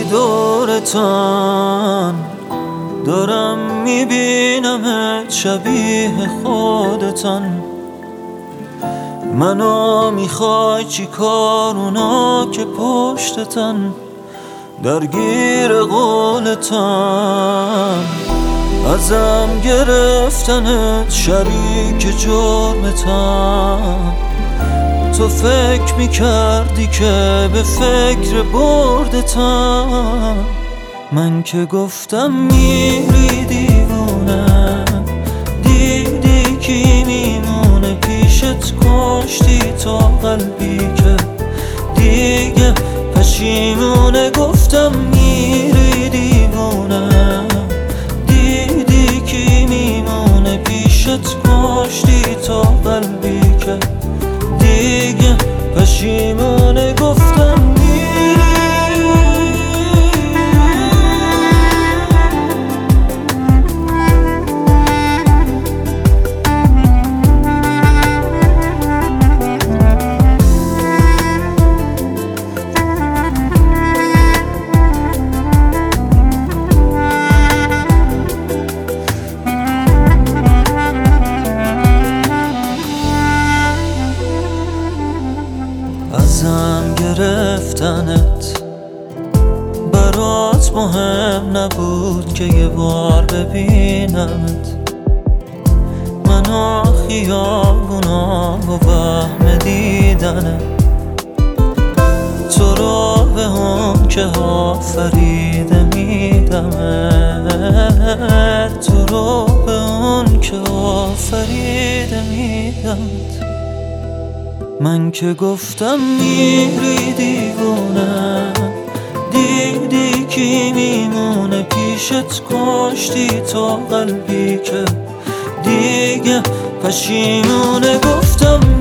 دورتان دارم میبینمت شبیه خودتان. منو میخوای چی کار اونا که پشتتن درگیر قولتن. ازم گرفتنت شریک جرمتن. تو فکر میکردی که به فکر بردتن. من که گفتم میری دیوونه، دیدی کی میمونه پیشت، کشتی تا قلبی که دیگه پشیمونه. گفتم میری دیوونه، دیدی کی میمونه پیشت، کشتی تا قلبی که دیگه پشیمونه. گفتم ازم گرفتنت برات مهم نبود که یه بار ببینمت. منو خیابونا و وهم دیدنه، تو رو به اون که آفریده میدمت، تو رو به اون که آفریده میدمت. من که گفتم میری دیوونه، دیدی کی میمونه پیشت، کشتی تا قلبی که دیگه پشیمونه. گفتم